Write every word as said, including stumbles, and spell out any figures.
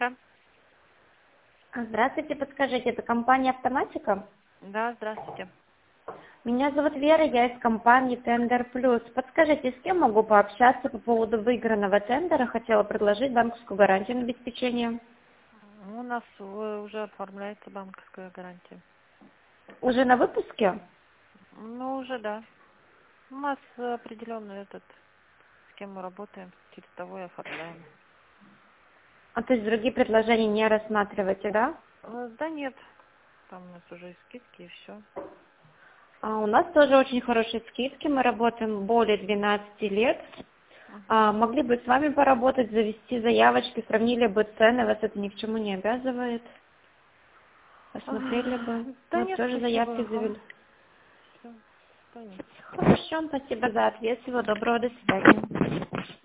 Альфа. Здравствуйте, подскажите, это компания «Автоматика»? Да, здравствуйте. Меня зовут Вера, я из компании «Тендер Плюс». Подскажите, с кем могу пообщаться по поводу выигранного тендера? Хотела предложить банковскую гарантию на обеспечение. У нас э, уже оформляется банковская гарантия. Уже на выпуске? Ну, уже да. У нас определенный этот, с кем мы работаем, через того и оформляем. А то есть другие предложения не рассматриваете, да? Э, Да нет, там у нас уже и скидки, и все. А у нас тоже очень хорошие скидки, мы работаем более двенадцати лет. А, могли бы с вами поработать, завести заявочки, сравнили бы цены, вас это ни к чему не обязывает. Посмотрели бы. Да Мы нет, тоже спасибо. заявки Ага. завели. Все, понятно. Хорошо, спасибо за ответ. Всего доброго, до свидания.